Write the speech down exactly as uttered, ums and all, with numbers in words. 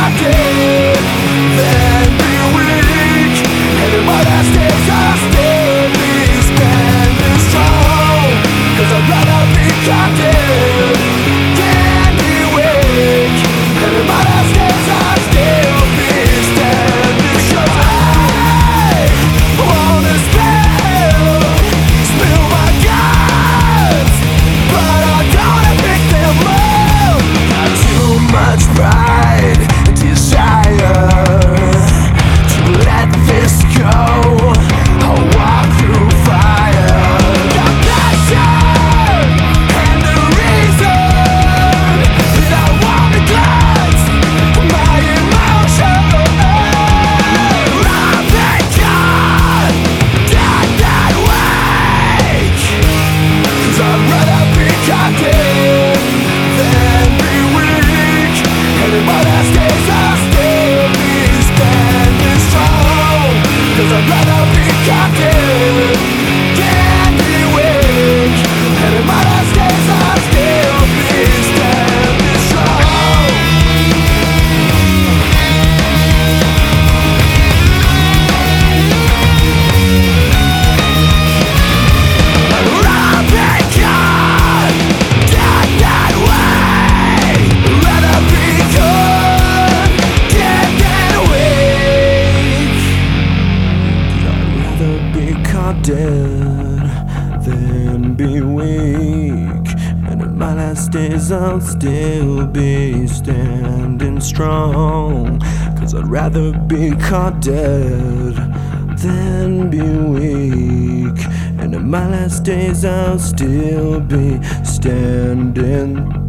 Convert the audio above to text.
caught dead than be weak. And in my last days I'll still be standing strong, 'cause I'd rather be caught dead than be weak. And in my last days I'll still be standing strong. I wanna spill, spill my guts, but I don't wanna pick them up. Got too much pride and desire to let this go. I'll walk through fire. The passion and the reason that I want to glance my emotion. I thank God that that wake, 'cause I'd rather be caught dead than be weak. And in my last days I'll still be standing strong, 'cause I'd rather be caught dead than be weak. And in my last days I'll still be standing strong. I thank God that that way, rather be good dead than weak. 'Cause I'd rather be caught dead than be weak. And in my last days I'll still be standing strong, 'cause I'd rather be caught dead than be weak. And in my last days I'll still be standing